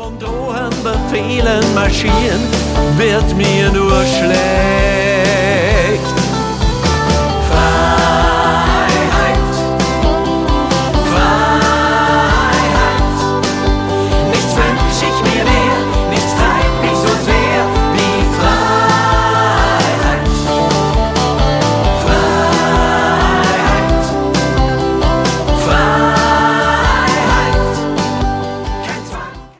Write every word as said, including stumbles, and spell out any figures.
Von Drohen, Befehlen, Marschieren wird mir nur schlecht. Freiheit, Freiheit, nichts wünsch ich mir.